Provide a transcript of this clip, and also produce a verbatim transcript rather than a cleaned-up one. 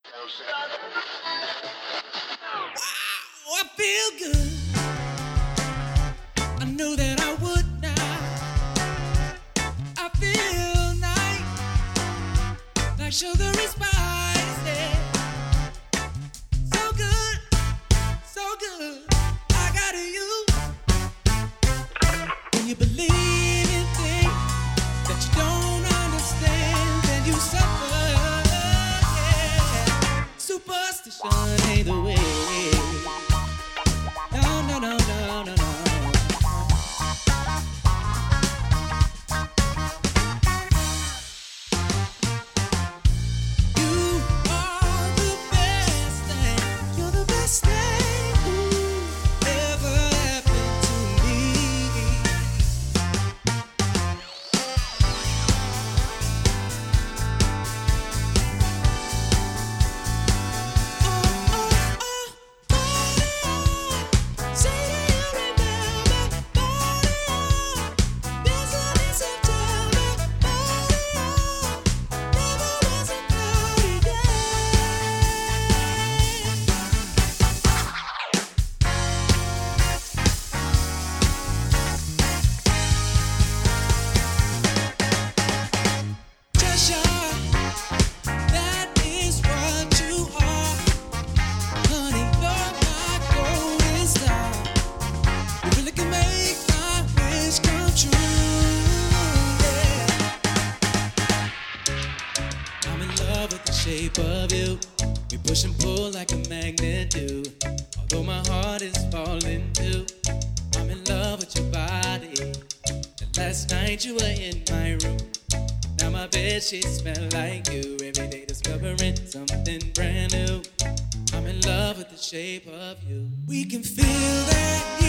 Oh, I feel good. I knew that I would now. I feel nice, like sugary spice. Yeah. So good, so good. I got you. When you believe in things that you don't understand, then you suffer. Yeah. Superstition ain't the way. No, no, no, no, no, no. You are the best thing. You're the best thing ooh, ever happened to me. Oh, oh, oh, body on. Say that you remember. Body on. Busy in September. Body on. Never was a cloudy day. Treasure, that is what you are. Honey, you're my golden star. You really can make my wish come true. Yeah. I'm in love with the shape of you. We push and pull like a magnet do. Although my heart is falling too. I'm in love with your body. And last night you were in my room. Now my bed sheets smell like you. Every day discovering something brand new. I'm in love with the shape of you. We can feel that